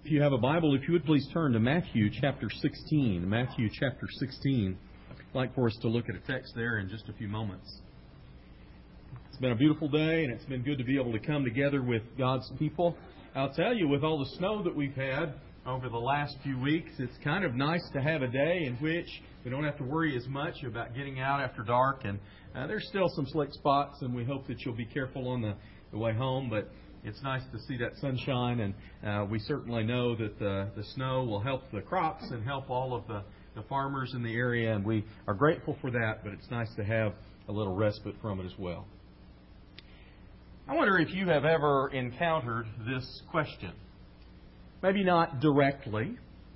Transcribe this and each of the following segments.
If you have a Bible, if you would please turn to Matthew chapter 16. Matthew chapter 16. I'd like for us to look at a text there in just a few moments. It's been a beautiful day, and it's been good to be able to come together with God's people. I'll tell you, with all the snow that we've had over the last few weeks, it's kind of nice to have a day in which we don't have to worry as much about getting out after dark. And there's still some slick spots, and we hope that you'll be careful on the way home. But it's nice to see that sunshine, and we certainly know that the snow will help the crops and help all of the farmers in the area, and we are grateful for that, but it's nice to have a little respite from it as well. I wonder if you have ever encountered this question. Maybe not directly,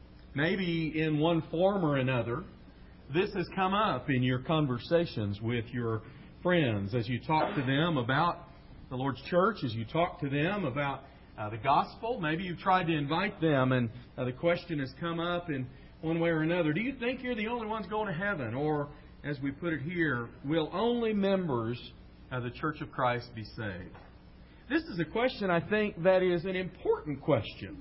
maybe in one form or another. This has come up in your conversations with your friends as you talk to them about the Lord's church, as you talk to them about the gospel. Maybe you've tried to invite them, and the question has come up in one way or another. Do you think you're the only ones going to heaven? Or, as we put it here, will only members of the Church of Christ be saved? This is a question, I think, that is an important question.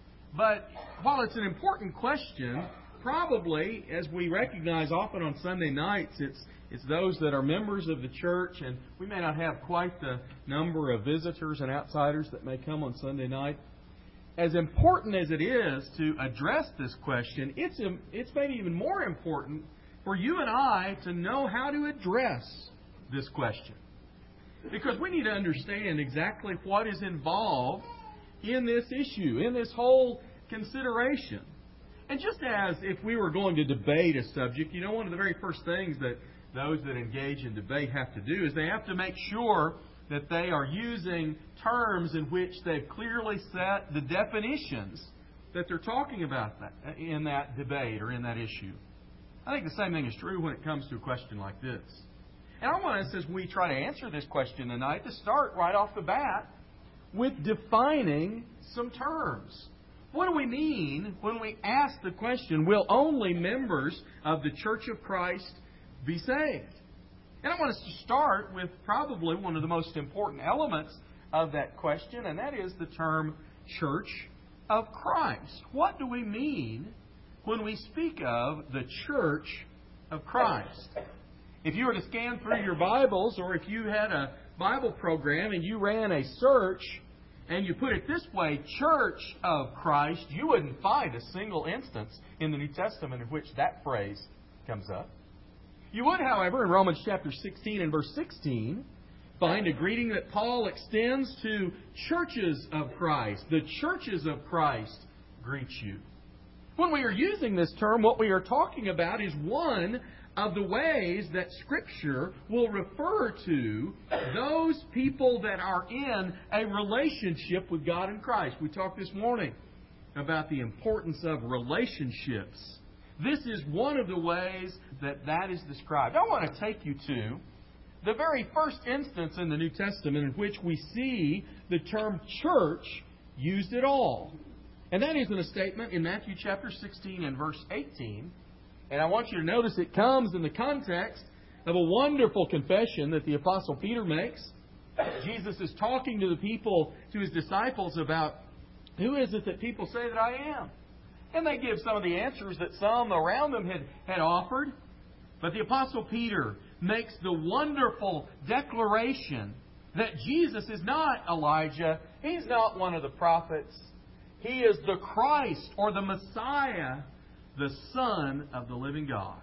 But while it's an important question, probably, as we recognize often on Sunday nights, it's those that are members of the church, and we may not have quite the number of visitors and outsiders that may come on Sunday night. As important as it is to address this question, it's maybe even more important for you and I to know how to address this question. Because we need to understand exactly what is involved in this issue, in this whole consideration. And just as if we were going to debate a subject, you know, one of the very first things that those that engage in debate have to do is they have to make sure that they are using terms in which they've clearly set the definitions that they're talking about in that debate or in that issue. I think the same thing is true when it comes to a question like this. And I want us, as we try to answer this question tonight, to start right off the bat with defining some terms. What do we mean when we ask the question, will only members of the Church of Christ be saved? And I want us to start with probably one of the most important elements of that question, and that is the term Church of Christ. What do we mean when we speak of the Church of Christ? If you were to scan through your Bibles, or if you had a Bible program and you ran a search and you put it this way, Church of Christ, you wouldn't find a single instance in the New Testament in which that phrase comes up. You would, however, in Romans chapter 16 and verse 16, find a greeting that Paul extends to churches of Christ. The churches of Christ greet you. When we are using this term, what we are talking about is one of the ways that Scripture will refer to those people that are in a relationship with God in Christ. We talked this morning about the importance of relationships. This is one of the ways that is described. I want to take you to the very first instance in the New Testament in which we see the term church used at all. And that is in a statement in Matthew chapter 16 and verse 18. And I want you to notice it comes in the context of a wonderful confession that the Apostle Peter makes. Jesus is talking to the people, to His disciples, about who is it that people say that I am? And they give some of the answers that some around them had offered. But the Apostle Peter makes the wonderful declaration that Jesus is not Elijah. He's not one of the prophets. He is the Christ, or the Messiah, the Son of the living God.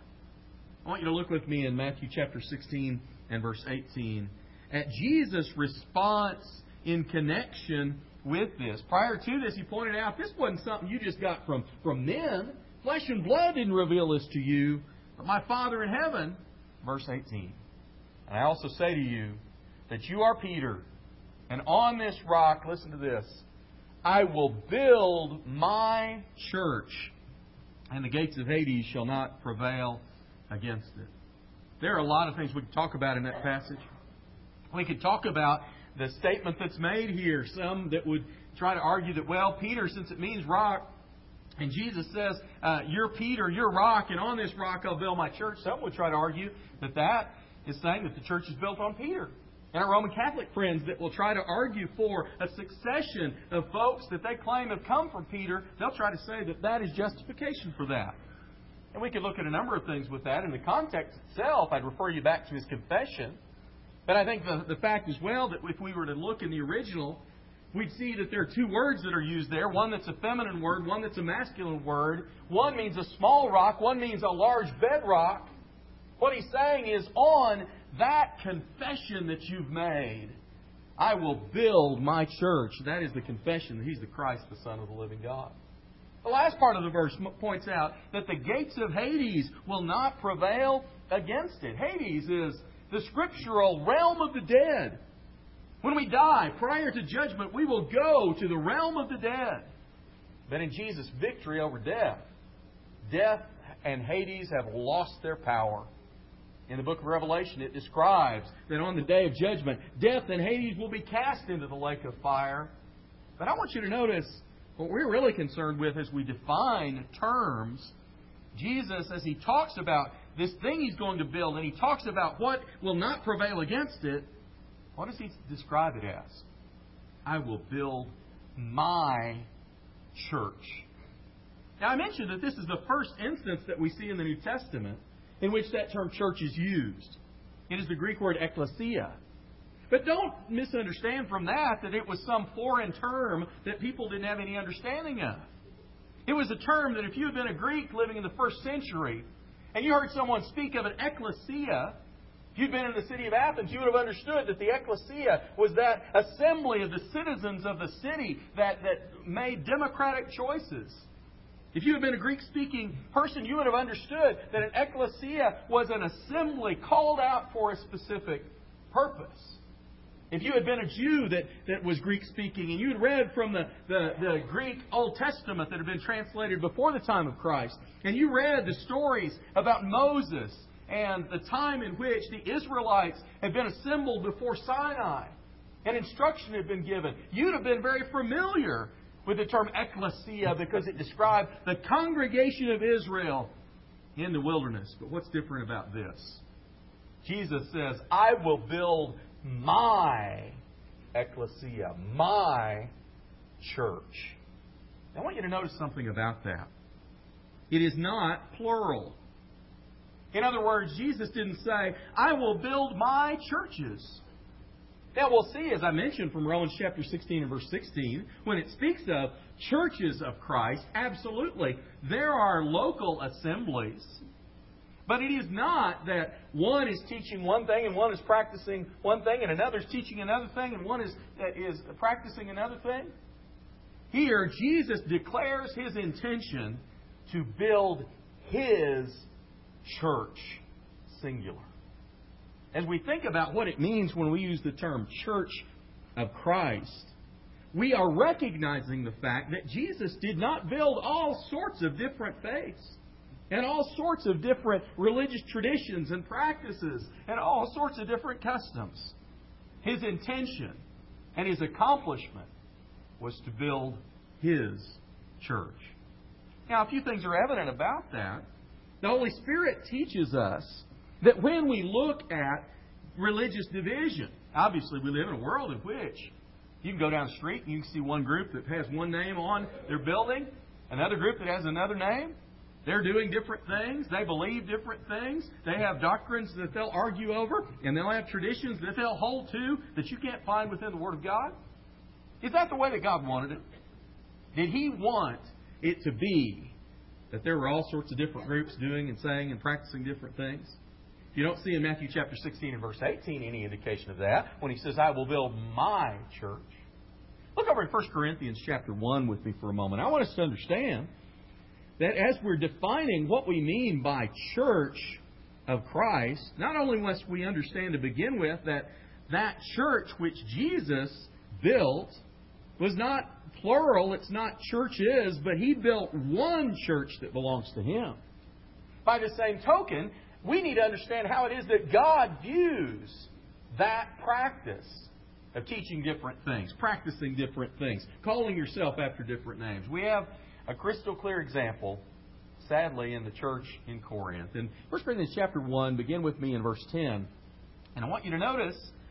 I want you to look with me in Matthew chapter 16 and verse 18 at Jesus' response in connection with this. Prior to this, He pointed out this wasn't something you just got from men. Flesh and blood didn't reveal this to you, but my Father in heaven. Verse 18. And I also say to you that you are Peter, and on this rock, listen to this, I will build my church, and the gates of Hades shall not prevail against it. There are a lot of things we could talk about in that passage. We could talk about the statement that's made here. Some that would try to argue that, well, Peter, since it means rock, and Jesus says, you're Peter, you're rock, and on this rock I'll build my church. Some would try to argue that is saying that the church is built on Peter. And our Roman Catholic friends that will try to argue for a succession of folks that they claim have come from Peter, they'll try to say that that is justification for that. And we could look at a number of things with that. In the context itself, I'd refer you back to his confession. But I think the fact as well that if we were to look in the original, we'd see that there are two words that are used there. One that's a feminine word, one that's a masculine word. One means a small rock, one means a large bedrock. What he's saying is, on that confession that you've made, I will build my church. That is the confession that He's the Christ, the Son of the living God. The last part of the verse points out that the gates of Hades will not prevail against it. Hades is the scriptural realm of the dead. When we die, prior to judgment, we will go to the realm of the dead. But in Jesus' victory over death, death and Hades have lost their power. In the book of Revelation, it describes that on the day of judgment, death and Hades will be cast into the lake of fire. But I want you to notice what we're really concerned with as we define terms. Jesus, as He talks about this thing He's going to build, and He talks about what will not prevail against it, what does He describe it as? I will build my church. Now, I mentioned that this is the first instance that we see in the New Testament in which that term church is used. It is the Greek word ekklesia. But don't misunderstand from that it was some foreign term that people didn't have any understanding of. It was a term that if you had been a Greek living in the first century and you heard someone speak of an ekklesia, if you'd been in the city of Athens, you would have understood that the ekklesia was that assembly of the citizens of the city that made democratic choices. If you had been a Greek-speaking person, you would have understood that an ekklesia was an assembly called out for a specific purpose. If you had been a Jew that was Greek-speaking and you had read from the Greek Old Testament that had been translated before the time of Christ, and you read the stories about Moses and the time in which the Israelites had been assembled before Sinai and instruction had been given, you'd have been very familiar with the term ekklesia because it described the congregation of Israel in the wilderness. But what's different about this? Jesus says, I will build my ekklesia, my church. Now, I want you to notice something about that. It is not plural. In other words, Jesus didn't say, I will build my churches. Now, we'll see, as I mentioned from Romans chapter 16 and verse 16, when it speaks of churches of Christ, absolutely, there are local assemblies. But it is not that one is teaching one thing and one is practicing one thing and another is teaching another thing and one is practicing another thing. Here, Jesus declares His intention to build His church, singular. As we think about what it means when we use the term church of Christ, we are recognizing the fact that Jesus did not build all sorts of different faiths and all sorts of different religious traditions and practices and all sorts of different customs. His intention and His accomplishment was to build His church. Now, a few things are evident about that. The Holy Spirit teaches us that when we look at religious division, obviously we live in a world in which you can go down the street and you can see one group that has one name on their building, another group that has another name. They're doing different things. They believe different things. They have doctrines that they'll argue over, and they'll have traditions that they'll hold to that you can't find within the Word of God. Is that the way that God wanted it? Did He want it to be that there were all sorts of different groups doing and saying and practicing different things? You don't see in Matthew chapter 16 and verse 18 any indication of that when He says, I will build my church. Look over in 1 Corinthians chapter 1 with me for a moment. I want us to understand that as we're defining what we mean by church of Christ, not only must we understand to begin with that church which Jesus built was not plural, it's not churches, but He built one church that belongs to Him. By the same token, we need to understand how it is that God views that practice of teaching different things, practicing different things, calling yourself after different names. We have a crystal clear example, sadly, in the church in Corinth. In 1 Corinthians chapter 1, begin with me in verse 10. And I want you to notice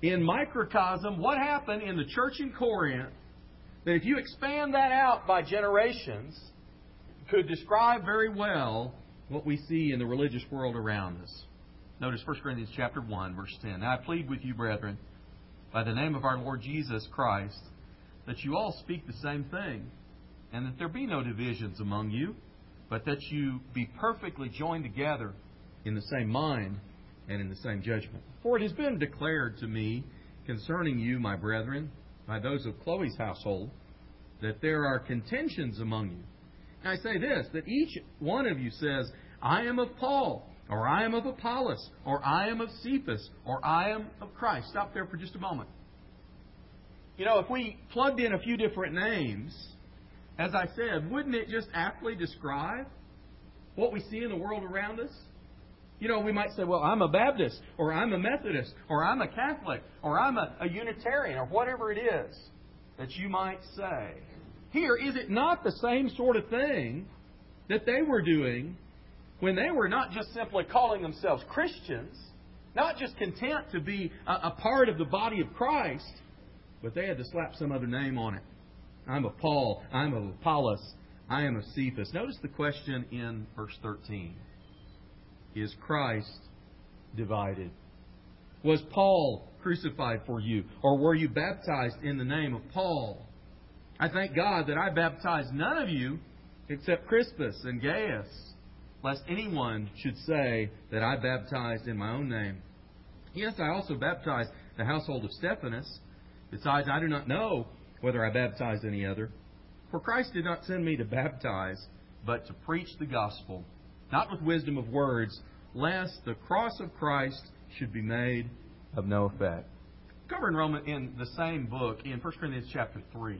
in microcosm what happened in the church in Corinth, that if you expand that out by generations, could describe very well what we see in the religious world around us. Notice 1 Corinthians chapter 1, verse 10. Now I plead with you, brethren, by the name of our Lord Jesus Christ, that you all speak the same thing, and that there be no divisions among you, but that you be perfectly joined together in the same mind and in the same judgment. For it has been declared to me concerning you, my brethren, by those of Chloe's household, that there are contentions among you. And I say this, that each one of you says, I am of Paul, or I am of Apollos, or I am of Cephas, or I am of Christ. Stop there for just a moment. You know, if we plugged in a few different names, as I said, wouldn't it just aptly describe what we see in the world around us? You know, we might say, well, I'm a Baptist, or I'm a Methodist, or I'm a Catholic, or I'm a Unitarian, or whatever it is that you might say. Here, is it not the same sort of thing that they were doing when they were not just simply calling themselves Christians, not just content to be a part of the body of Christ, but they had to slap some other name on it. I'm of Paul, I'm of Apollos, I am of Cephas. Notice the question in verse 13. Is Christ divided? Was Paul crucified for you? Or were you baptized in the name of Paul? I thank God that I baptized none of you except Crispus and Gaius, lest anyone should say that I baptized in my own name. Yes, I also baptized the household of Stephanas. Besides, I do not know whether I baptized any other. For Christ did not send me to baptize, but to preach the gospel, not with wisdom of words, lest the cross of Christ should be made of no effect. Cover in the same book, in 1 Corinthians chapter 3.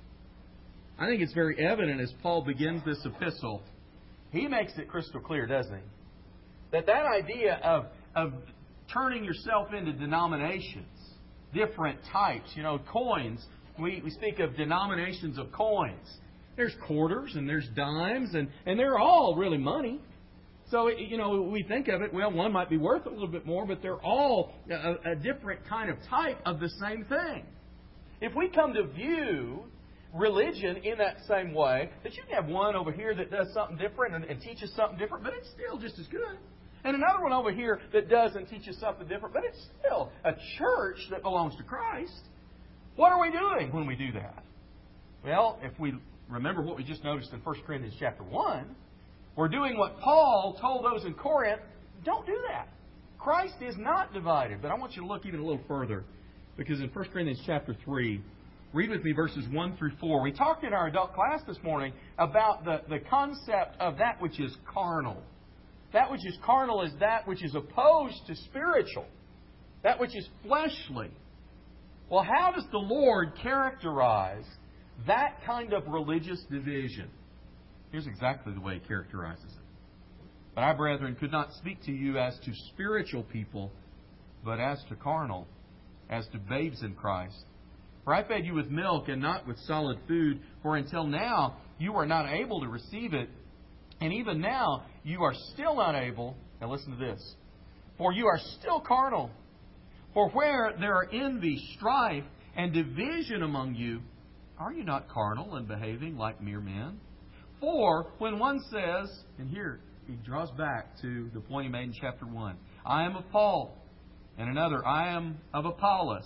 I think it's very evident as Paul begins this epistle. He makes it crystal clear, doesn't he? That idea of turning yourself into denominations, different types, coins. We speak of denominations of coins. There's quarters and there's dimes, and they're all really money. So, we think of it, well, one might be worth a little bit more, but they're all a different kind of type of the same thing. If we come to view religion in that same way, that you can have one over here that does something different and teaches something different, but it's still just as good. And another one over here that does and teaches something different, but it's still a church that belongs to Christ. What are we doing when we do that? Well, if we remember what we just noticed in 1 Corinthians chapter 1, we're doing what Paul told those in Corinth, don't do that. Christ is not divided. But I want you to look even a little further, because in 1 Corinthians chapter 3, read with me verses 1 through 4. We talked in our adult class this morning about the concept of that which is carnal. That which is carnal is that which is opposed to spiritual. That which is fleshly. Well, how does the Lord characterize that kind of religious division? Here's exactly the way He characterizes it. But I, brethren, could not speak to you as to spiritual people, but as to carnal, as to babes in Christ. For I fed you with milk and not with solid food, for until now you are not able to receive it, and even now you are still not able. Now listen to this. For you are still carnal. For where there are envy, strife, and division among you, are you not carnal and behaving like mere men? For when one says, and here he draws back to the point he made in chapter 1, I am of Paul, and another, I am of Apollos,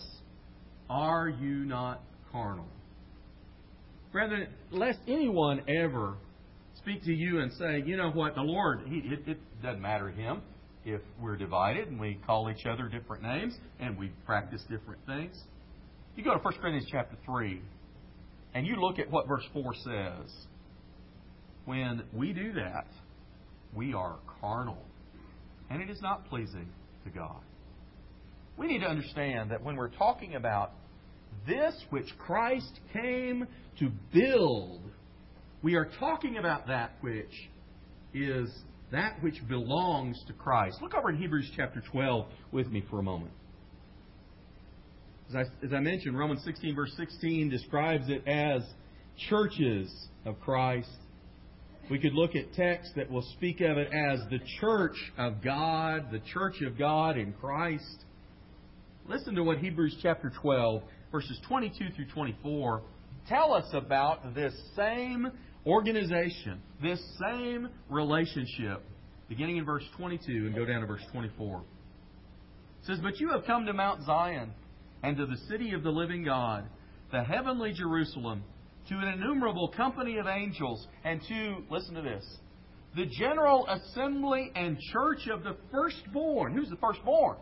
are you not carnal? Brethren, lest anyone ever speak to you and say, you know what, the Lord, it doesn't matter to Him if we're divided and we call each other different names and we practice different things. You go to 1 Corinthians chapter 3 and you look at what verse 4 says. When we do that, we are carnal, and it is not pleasing to God. We need to understand that when we're talking about this which Christ came to build, we are talking about that which is that which belongs to Christ. Look over in Hebrews chapter 12 with me for a moment. As I mentioned, Romans 16 verse 16 describes it as churches of Christ. We could look at texts that will speak of it as the church of God, the church of God in Christ. Listen to what Hebrews chapter 12, verses 22 through 24, tell us about this same organization, this same relationship, beginning in verse 22 and go down to verse 24. It says, "But you have come to Mount Zion, and to the city of the living God, the heavenly Jerusalem, to an innumerable company of angels, and to," listen to this, "the general assembly and church of the firstborn." Who's the firstborn?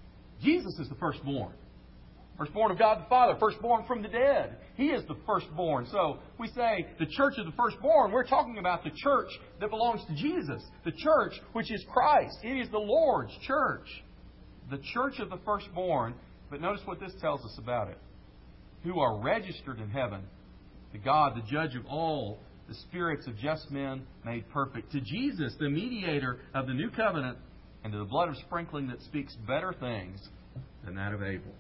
Jesus is the firstborn. Firstborn of God the Father, firstborn from the dead. He is the firstborn. So we say the church of the firstborn. We're talking about the church that belongs to Jesus. The church which is Christ. It is the Lord's church. The church of the firstborn. But notice what this tells us about it. Who are registered in heaven. To God, the judge of all, the spirits of just men made perfect. To Jesus, the mediator of the new covenant, and to the blood of sprinkling that speaks better things than that of Abel.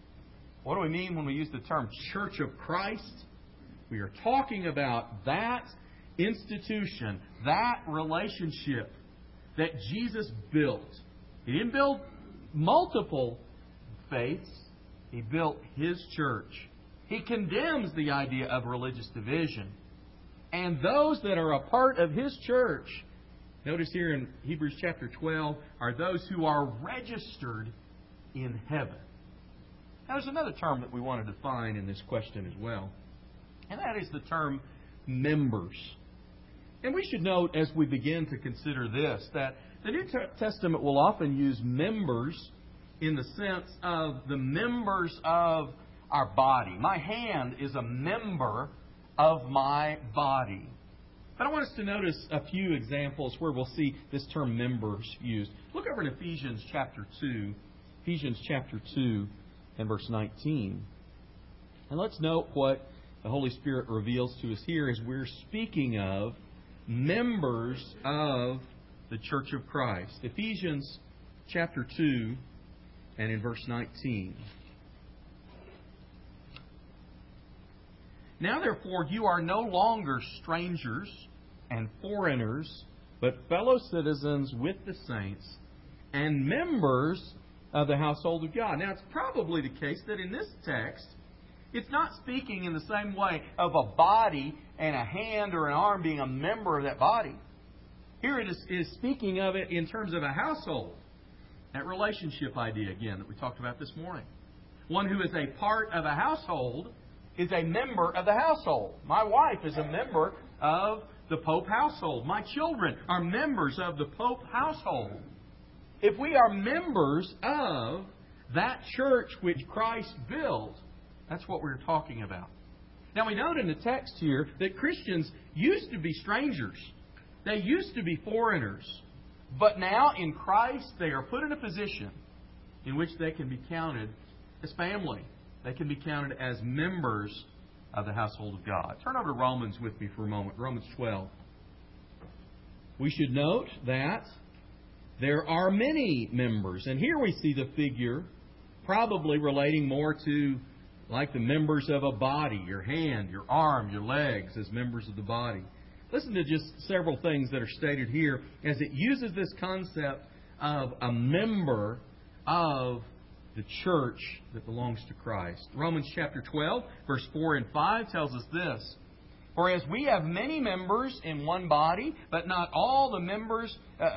What do we mean when we use the term Church of Christ? We are talking about that institution, that relationship that Jesus built. He didn't build multiple faiths. He built His church. He condemns the idea of religious division. And those that are a part of His church, notice here in Hebrews chapter 12, are those who are registered in heaven. Now, there's another term that we want to define in this question as well, and that is the term members. And we should note as we begin to consider this, that the New Testament will often use members in the sense of the members of our body. My hand is a member of my body. But I want us to notice a few examples where we'll see this term members used. Look over in Ephesians chapter 2. Ephesians chapter 2 and verse 19. And let's note what the Holy Spirit reveals to us here as we're speaking of members of the Church of Christ. Ephesians chapter 2 and in verse 19. "Now therefore you are no longer strangers and foreigners, but fellow citizens with the saints and members of the household of God." Now it's probably the case that in this text, it's not speaking in the same way of a body and a hand or an arm being a member of that body. Here it is speaking of it in terms of a household. That relationship idea, again, that we talked about this morning. One who is a part of a household is a member of the household. My wife is a member of the Pope household. My children are members of the Pope household. If we are members of that church which Christ built, that's what we're talking about. Now we note in the text here that Christians used to be strangers. They used to be foreigners. But now in Christ they are put in a position in which they can be counted as family. They can be counted as members of the household of God. Turn over to Romans with me for a moment. Romans 12. We should note that there are many members. And here we see the figure probably relating more to like the members of a body. Your hand, your arm, your legs as members of the body. Listen to just several things that are stated here as it uses this concept of a member of the church that belongs to Christ. Romans chapter 12, verse 4 and 5 tells us this. "For as we have many members in one body, but not all the members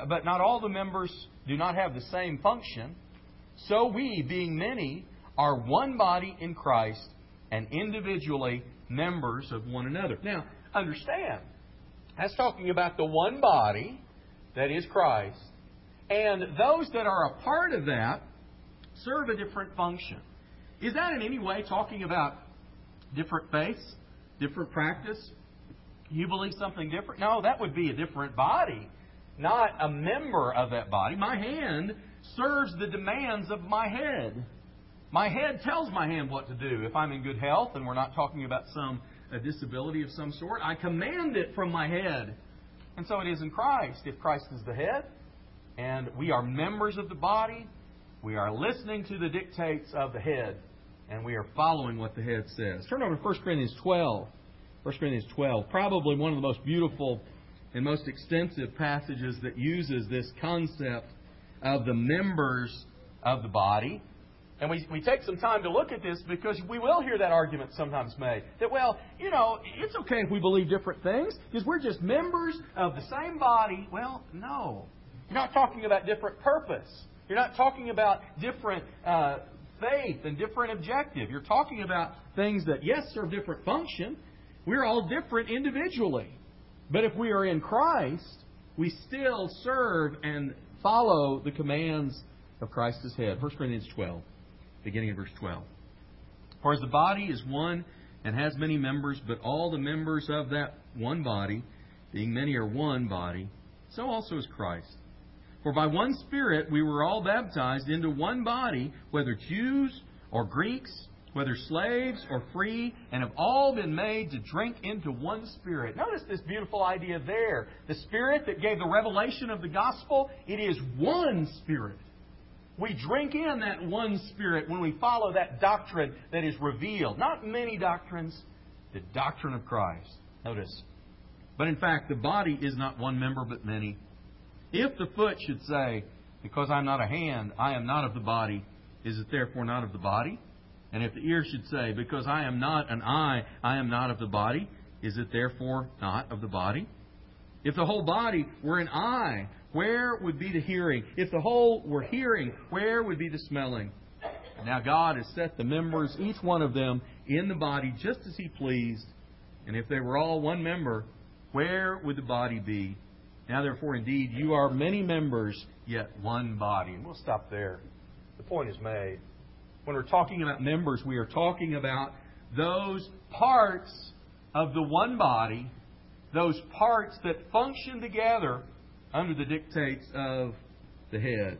do not have the same function, so we, being many, are one body in Christ and individually members of one another." Now, understand, that's talking about the one body that is Christ. And those that are a part of that serve a different function. Is that in any way talking about different faiths, different practice? You believe something different? No, that would be a different body, not a member of that body. My hand serves the demands of my head. My head tells my hand what to do. If I'm in good health, and we're not talking about a disability of some sort, I command it from my head. And so it is in Christ. If Christ is the head, and we are members of the body, we are listening to the dictates of the head, and we are following what the head says. Turn over to 1 Corinthians 12. 1 Corinthians 12, probably one of the most beautiful and most extensive passages that uses this concept of the members of the body. And we take some time to look at this because we will hear that argument sometimes made. That, well, it's okay if we believe different things because we're just members of the same body. Well, no. You're not talking about different purpose. You're not talking about different faith and different objective. You're talking about things that, yes, serve different function. We're all different individually. But if we are in Christ, we still serve and follow the commands of Christ as head. 1 Corinthians 12. Beginning in verse 12. For as the body is one and has many members, but all the members of that one body, being many, are one body, so also is Christ. For by one Spirit we were all baptized into one body, whether Jews or Greeks, whether slaves or free, and have all been made to drink into one Spirit. Notice this beautiful idea there. The Spirit that gave the revelation of the gospel, it is one Spirit. We drink in that one Spirit when we follow that doctrine that is revealed. Not many doctrines, the doctrine of Christ. Notice. But in fact, the body is not one member but many. If the foot should say, because I'm not a hand, I am not of the body, is it therefore not of the body? And if the ear should say, because I am not an eye, I am not of the body, is it therefore not of the body? If the whole body were an eye, where would be the hearing? If the whole were hearing, where would be the smelling? Now God has set the members, each one of them, in the body just as He pleased. And if they were all one member, where would the body be? Now therefore, indeed, you are many members, yet one body. And we'll stop there. The point is made. When we're talking about members, we are talking about those parts of the one body, those parts that function together under the dictates of the head.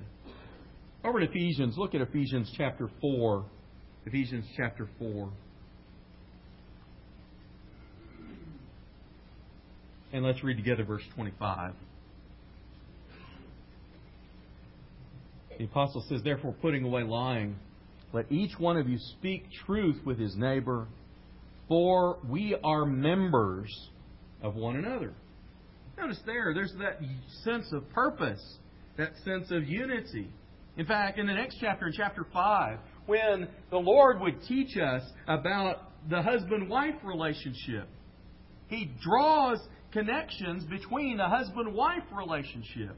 Over in Ephesians, look at Ephesians chapter 4. Ephesians chapter 4. And let's read together verse 25. The apostle says, therefore, putting away lying, let each one of you speak truth with his neighbor, for we are members of one another. Notice there's that sense of purpose, that sense of unity. In fact, in the next chapter, in chapter 5, when the Lord would teach us about the husband-wife relationship, He draws connections between the husband-wife relationship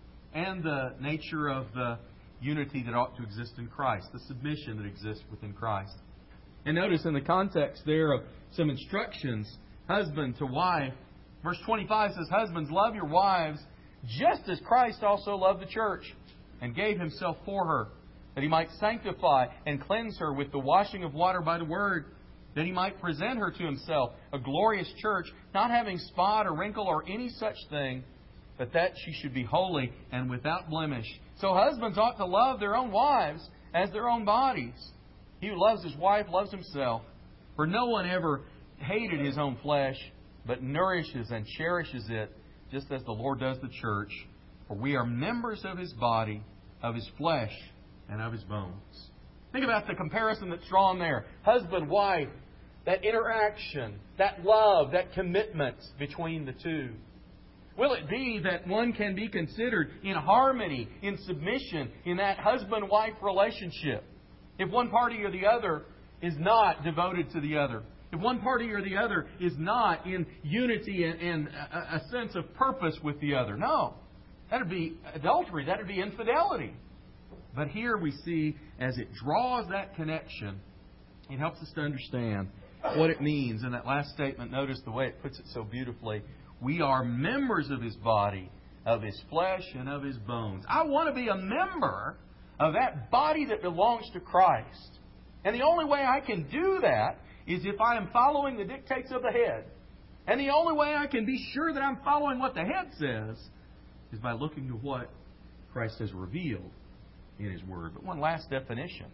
and the nature of the unity that ought to exist in Christ, the submission that exists within Christ. And notice in the context there of some instructions, husband to wife, verse 25 says, husbands, love your wives just as Christ also loved the church and gave Himself for her, that He might sanctify and cleanse her with the washing of water by the Word, that He might present her to Himself a glorious church, not having spot or wrinkle or any such thing, but that she should be holy and without blemish. So husbands ought to love their own wives as their own bodies. He who loves his wife loves himself. For no one ever hated his own flesh, but nourishes and cherishes it, just as the Lord does the church. For we are members of His body, of His flesh, and of His bones. Think about the comparison that's drawn there. Husband, wife, that interaction, that love, that commitment between the two. Will it be that one can be considered in harmony, in submission, in that husband-wife relationship? If one party or the other is not devoted to the other, if one party or the other is not in unity and a sense of purpose with the other. No. That would be adultery. That would be infidelity. But here we see, as it draws that connection, it helps us to understand what it means. In that last statement, notice the way it puts it so beautifully. We are members of His body, of His flesh, and of His bones. I want to be a member of that body that belongs to Christ. And the only way I can do that is if I am following the dictates of the head. And the only way I can be sure that I'm following what the head says is by looking to what Christ has revealed in His Word. But one last definition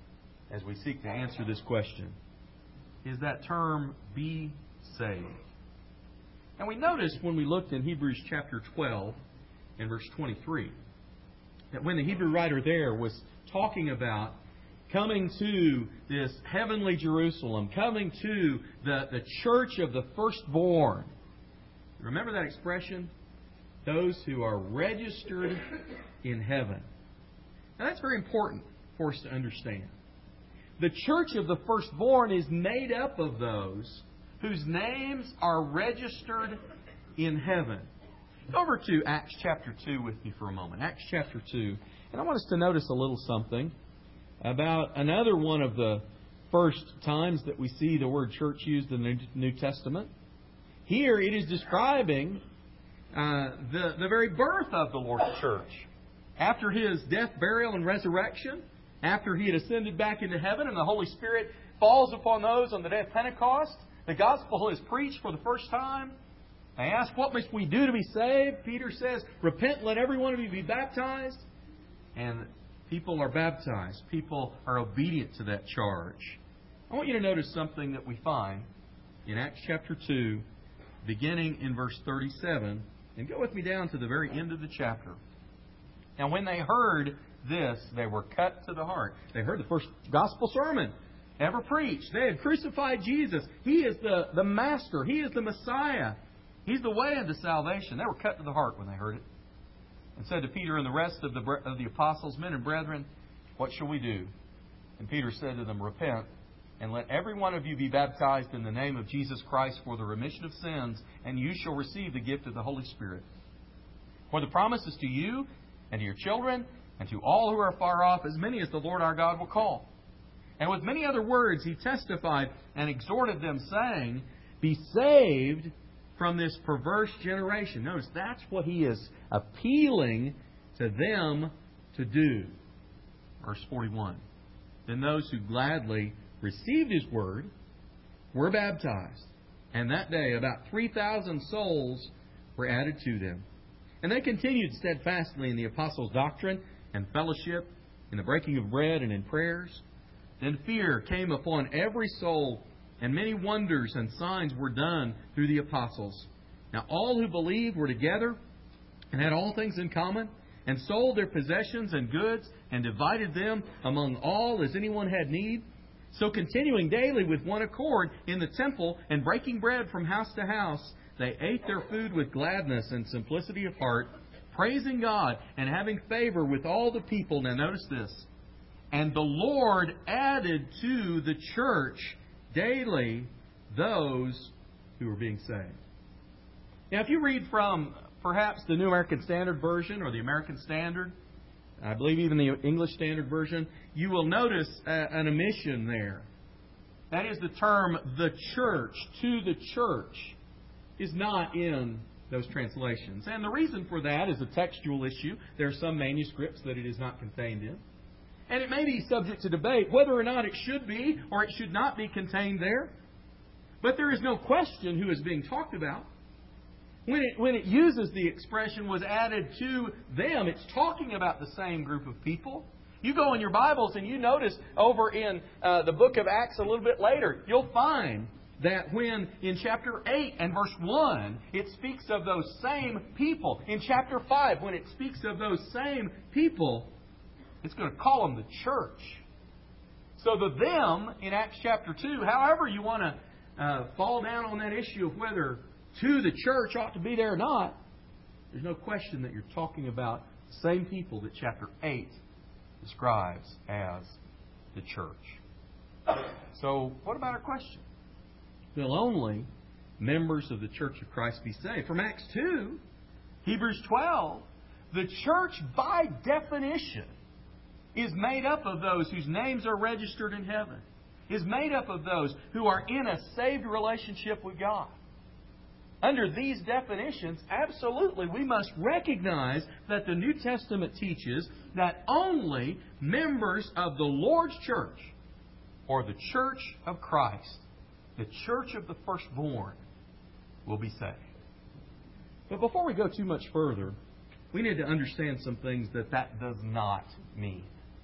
as we seek to answer this question is that term, be saved. And we noticed when we looked in Hebrews chapter 12 and verse 23 that when the Hebrew writer there was talking about coming to this heavenly Jerusalem, coming to the church of the firstborn. Remember that expression? Those who are registered in heaven. Now that's very important for us to understand. The church of the firstborn is made up of those whose names are registered in heaven. Go over to Acts chapter 2 with me for a moment. Acts chapter 2. And I want us to notice a little something about another one of the first times that we see the word church used in the New Testament. Here it is describing the very birth of the Lord's church. After His death, burial, and resurrection, after He had ascended back into heaven and the Holy Spirit falls upon those on the day of Pentecost, the gospel is preached for the first time. They ask, what must we do to be saved? Peter says, repent, let every one of you be baptized. And people are baptized. People are obedient to that charge. I want you to notice something that we find in Acts chapter 2, beginning in verse 37, and go with me down to the very end of the chapter. Now, when they heard this, they were cut to the heart. They heard the first gospel sermon ever preached. They had crucified Jesus. He is the Master. He is the Messiah. He's the way unto salvation. They were cut to the heart when they heard it. And said to Peter and the rest of the apostles, men and brethren, what shall we do? And Peter said to them, repent, and let every one of you be baptized in the name of Jesus Christ for the remission of sins, and you shall receive the gift of the Holy Spirit. For the promise is to you and to your children and to all who are far off, as many as the Lord our God will call. And with many other words he testified and exhorted them, saying, be saved from this perverse generation. Notice, that's what he is appealing to them to do. Verse 41. Then those who gladly received his word were baptized. And that day about 3,000 souls were added to them. And they continued steadfastly in the apostles' doctrine and fellowship, in the breaking of bread and in prayers. Then fear came upon every soul, and many wonders and signs were done through the apostles. Now all who believed were together and had all things in common, and sold their possessions and goods, and divided them among all as anyone had need. So continuing daily with one accord in the temple, and breaking bread from house to house, they ate their food with gladness and simplicity of heart, praising God and having favor with all the people. Now notice this. And the Lord added to the church daily those who were being saved. Now, if you read from perhaps the New American Standard Version or the American Standard, I believe even the English Standard Version, you will notice an omission there. That is, the term the church, to the church, is not in those translations. And the reason for that is a textual issue. There are some manuscripts that it is not contained in. And it may be subject to debate whether or not it should be or it should not be contained there. But there is no question who is being talked about. When it uses the expression was added to them, it's talking about the same group of people. You go in your Bibles and you notice over in the book of Acts a little bit later, you'll find that when in chapter 8 and verse 1, it speaks of those same people. In chapter 5, when it speaks of those same people, it's going to call them the church. So the them in Acts chapter 2, however you want to fall down on that issue of whether to the church ought to be there or not, there's no question that you're talking about the same people that chapter 8 describes as the church. So what about our question? Will only members of the Church of Christ be saved? From Acts 2, Hebrews 12, the church by definition is made up of those whose names are registered in heaven, is made up of those who are in a saved relationship with God. Under these definitions, absolutely, we must recognize that the New Testament teaches that only members of the Lord's church, or the church of Christ, the church of the firstborn, will be saved. But before we go too much further, we need to understand some things that does not mean.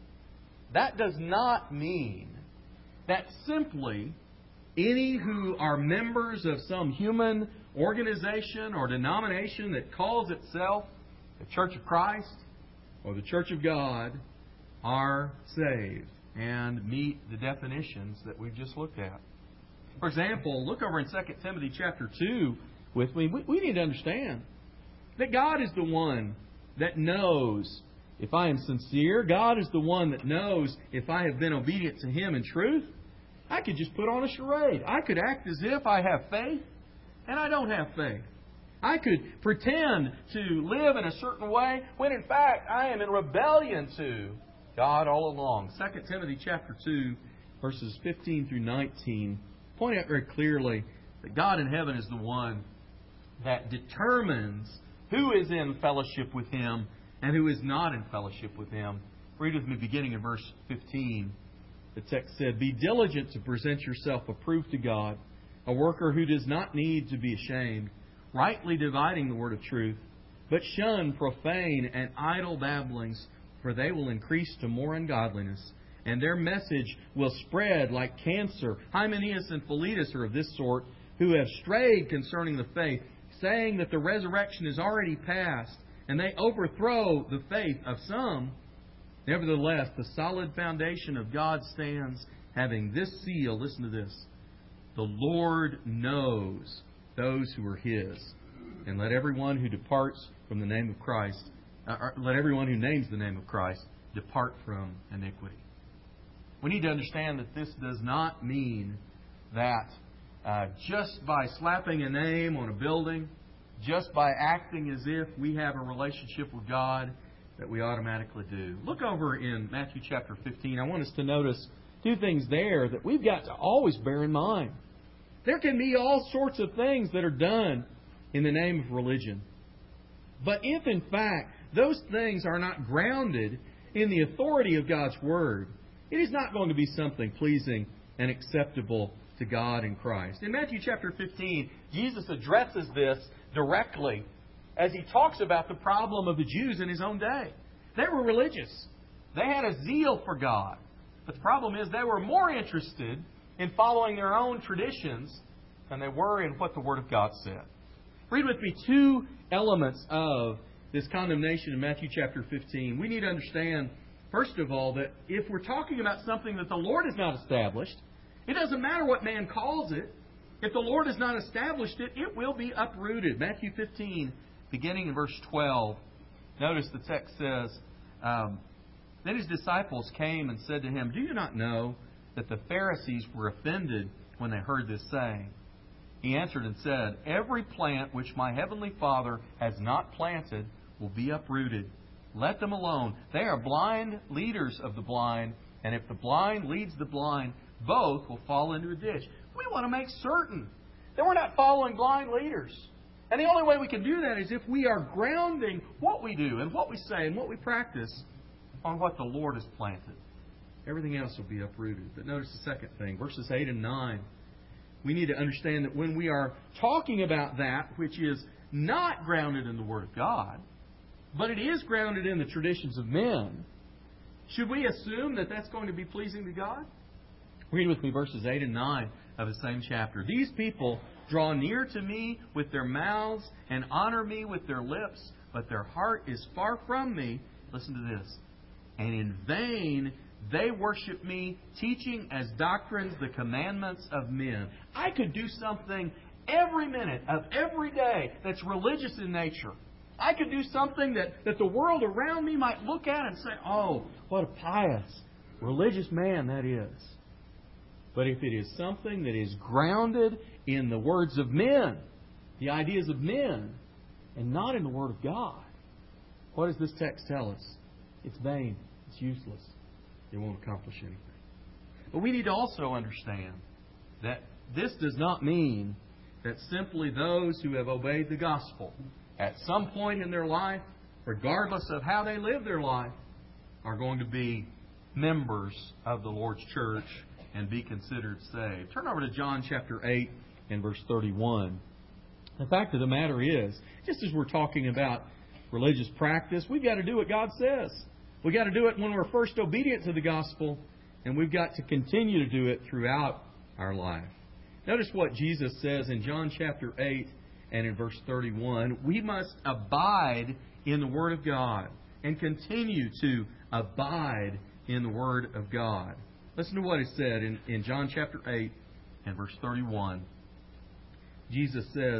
That does not mean that simply any who are members of some human organization or denomination that calls itself the Church of Christ or the Church of God are saved and meet the definitions that we've just looked at. For example, look over in 2 Timothy chapter 2 with me. We need to understand that God is the one that knows If I am sincere, God is the one that knows if I have been obedient to Him in truth. I could just put on a charade. I could act as if I have faith, and I don't have faith. I could pretend to live in a certain way when in fact I am in rebellion to God all along. 2 Timothy chapter 2, verses 15 through 19 point out very clearly that God in heaven is the one that determines who is in fellowship with Him and who is not in fellowship with Him. Read with me beginning in verse 15. The text said, "Be diligent to present yourself approved to God, a worker who does not need to be ashamed, rightly dividing the word of truth, but shun profane and idle babblings, for they will increase to more ungodliness, and their message will spread like cancer. Hymenaeus and Philetus are of this sort, who have strayed concerning the faith, saying that the resurrection is already past, and they overthrow the faith of some. Nevertheless, the solid foundation of God stands, having this seal," listen to this, "The Lord knows those who are His, and let everyone who departs from the name of Christ, let everyone who names the name of Christ depart from iniquity." We need to understand that this does not mean that just by slapping a name on a building, just by acting as if we have a relationship with God, that we automatically do. Look over in Matthew chapter 15. I want us to notice two things there that we've got to always bear in mind. There can be all sorts of things that are done in the name of religion. But if, in fact, those things are not grounded in the authority of God's Word, it is not going to be something pleasing and acceptable to God in Christ. In Matthew chapter 15, Jesus addresses this directly as He talks about the problem of the Jews in His own day. They were religious. They had a zeal for God. But the problem is they were more interested in following their own traditions than they were in what the Word of God said. Read with me two elements of this condemnation in Matthew chapter 15. We need to understand, first of all, that if we're talking about something that the Lord has not established, it doesn't matter what man calls it. If the Lord has not established it, it will be uprooted. Matthew 15, beginning in verse 12. Notice the text says, "Then His disciples came and said to Him, 'Do you not know that the Pharisees were offended when they heard this saying?' He answered and said, 'Every plant which my heavenly Father has not planted will be uprooted. Let them alone. They are blind leaders of the blind, and if the blind leads the blind, both will fall into a ditch.'" We want to make certain that we're not following blind leaders. And the only way we can do that is if we are grounding what we do and what we say and what we practice on what the Lord has planted. Everything else will be uprooted. But notice the second thing, verses 8 and 9. We need to understand that when we are talking about that which is not grounded in the Word of God, but it is grounded in the traditions of men, should we assume that that's going to be pleasing to God? Read with me verses 8 and 9 of the same chapter. "These people draw near to me with their mouths and honor me with their lips, but their heart is far from me." Listen to this. "And in vain they worship me, teaching as doctrines the commandments of men." I could do something every minute of every day that's religious in nature. I could do something that the world around me might look at and say, "Oh, what a pious, religious man that is." But if it is something that is grounded in the words of men, the ideas of men, and not in the Word of God, what does this text tell us? It's vain. It's useless. It won't accomplish anything. But we need to also understand that this does not mean that simply those who have obeyed the gospel at some point in their life, regardless of how they live their life, are going to be members of the Lord's church and be considered saved. Turn over to John chapter 8 and verse 31. The fact of the matter is, just as we're talking about religious practice, we've got to do what God says. We've got to do it when we're first obedient to the gospel, and we've got to continue to do it throughout our life. Notice what Jesus says in John chapter 8 and in verse 31. We must abide in the Word of God and continue to abide in the Word of God. Listen to what is said in John chapter 8 and verse 31. Jesus says,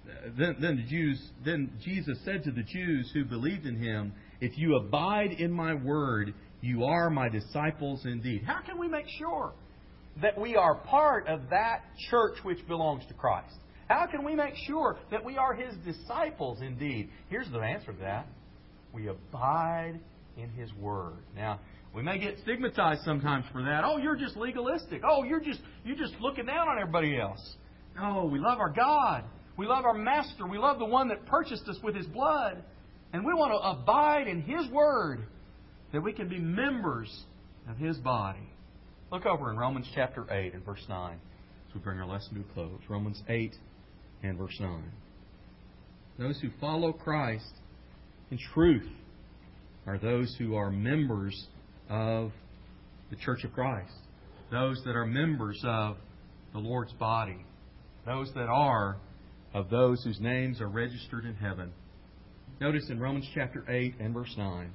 Then Jesus said to the Jews who believed in Him, "If you abide in my word, you are my disciples indeed." How can we make sure that we are part of that church which belongs to Christ? How can we make sure that we are His disciples indeed? Here's the answer to that. We abide in His word. Now, we may get stigmatized sometimes for that. Oh, you're just legalistic. Oh, you're just looking down on everybody else. No, we love our God. We love our Master. We love the one that purchased us with His blood. And we want to abide in His word that we can be members of His body. Look over in Romans chapter 8 and verse 9 as we bring our lesson to a close. Romans 8 and verse 9. Those who follow Christ in truth are those who are members of the Church of Christ. Those that are members of the Lord's body. Those that are of those whose names are registered in heaven. Notice in Romans chapter 8 and verse 9.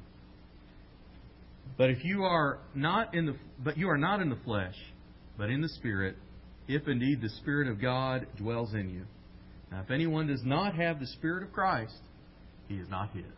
But you are not in the flesh, but in the Spirit, if indeed the Spirit of God dwells in you. Now, if anyone does not have the Spirit of Christ, he is not His.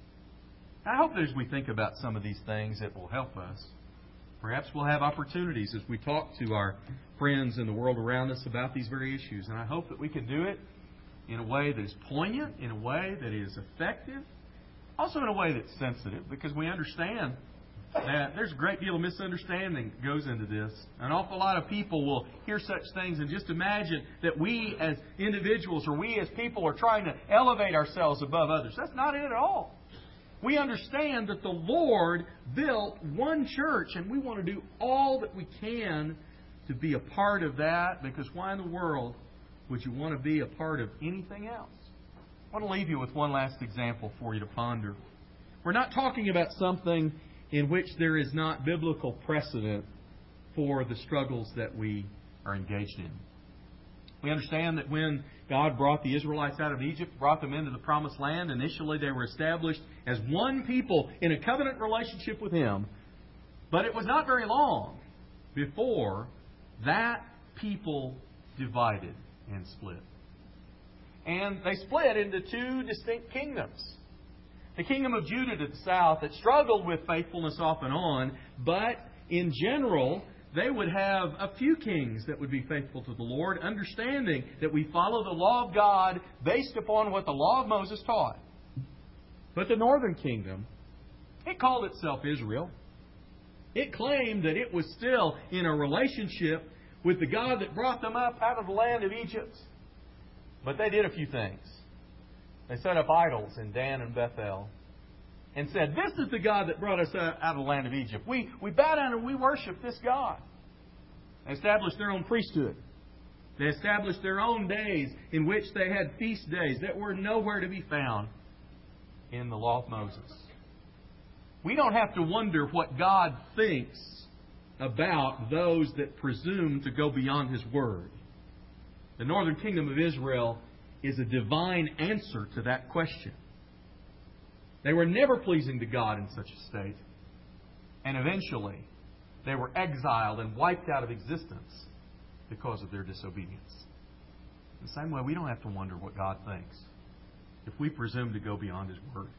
I hope that as we think about some of these things, it will help us. Perhaps we'll have opportunities as we talk to our friends in the world around us about these very issues. And I hope that we can do it in a way that is poignant, in a way that is effective, also in a way that's sensitive, because we understand that there's a great deal of misunderstanding that goes into this. An awful lot of people will hear such things and just imagine that we as individuals or we as people are trying to elevate ourselves above others. That's not it at all. We understand that the Lord built one church, and we want to do all that we can to be a part of that, because why in the world would you want to be a part of anything else? I want to leave you with one last example for you to ponder. We're not talking about something in which there is not biblical precedent for the struggles that we are engaged in. We understand that when God brought the Israelites out of Egypt, brought them into the Promised Land, initially they were established as one people in a covenant relationship with Him. But it was not very long before that people divided and split. And they split into two distinct kingdoms. The kingdom of Judah to the south that struggled with faithfulness off and on, but in general, they would have a few kings that would be faithful to the Lord, understanding that we follow the law of God based upon what the law of Moses taught. But the northern kingdom, it called itself Israel. It claimed that it was still in a relationship with the God that brought them up out of the land of Egypt. But they did a few things. They set up idols in Dan and Bethel and said, "This is the God that brought us out of the land of Egypt. We bow down and we worship this God." They established their own priesthood. They established their own days in which they had feast days that were nowhere to be found in the law of Moses. We don't have to wonder what God thinks about those that presume to go beyond His Word. The northern kingdom of Israel is a divine answer to that question. They were never pleasing to God in such a state. And eventually, they were exiled and wiped out of existence because of their disobedience. In the same way, we don't have to wonder what God thinks if we presume to go beyond His Word.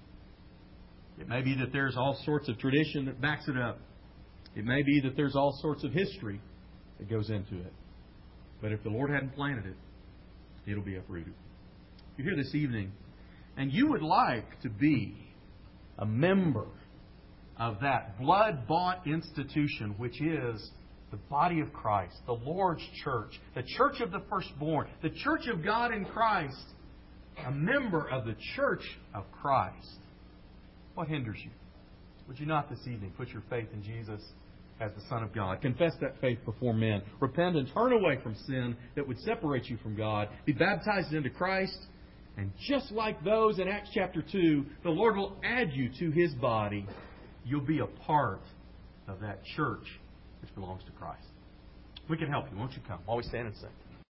It may be that there's all sorts of tradition that backs it up. It may be that there's all sorts of history that goes into it. But if the Lord hadn't planted it, it'll be uprooted. If you're here this evening and you would like to be a member of that blood-bought institution which is the body of Christ, the Lord's church, the church of the firstborn, the church of God in Christ, a member of the church of Christ, what hinders you? Would you not this evening put your faith in Jesus as the Son of God? Confess that faith before men. Repent and turn away from sin that would separate you from God. Be baptized into Christ. And just like those in Acts chapter 2, the Lord will add you to His body. You'll be a part of that church which belongs to Christ. We can help you. Won't you come while we stand and sing?